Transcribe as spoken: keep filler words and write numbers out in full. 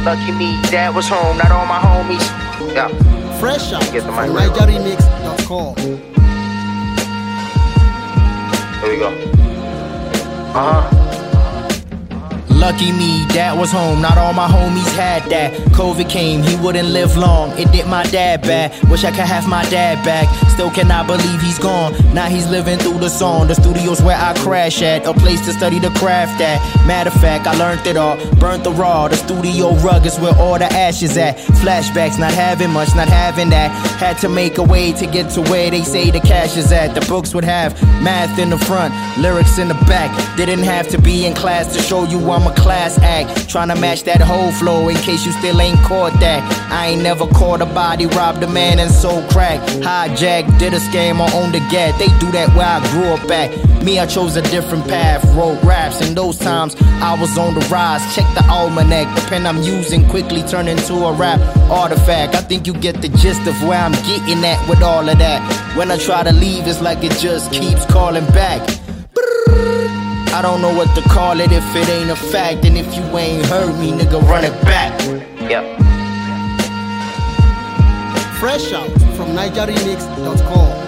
Lucky me, dad was home, not all my homies. Yeah. Fresh out Get the mic from right. Niger Remix dot com. Here we go. Uh-huh. Lucky me, dad was home, not all my homies had that. COVID came, he wouldn't live long, it did my dad bad. Wish I could have my dad back, still cannot believe he's gone. Now he's living through the song, the studio's where I crash at, a place to study the craft at. Matter of fact, I learned it all, burnt the raw, the studio rug is where all the ashes at. Flashbacks, not having much, not having that. Had to make a way to get to where they say the cash is at. The books would have math in the front, lyrics in the back. Didn't have to be in class to show you I'm a class act. Tryna match that whole flow in case you still ain't caught that. I ain't never caught a body, robbed a man and sold crack. Hijacked, did a scam or owned a gat. They do that where I grew up at. Me, I chose a different path, wrote raps. In those times, I was on the rise. Check the almanac, the pen I'm using quickly turned into a rap artifact. I think you get the gist of where I'm getting at with all of that. When I try to leave, it's like it just keeps calling back. I don't know what to call it if it ain't a fact. And if you ain't heard me, nigga, run it back. Yep. Fresh out from Niger Remix dot com.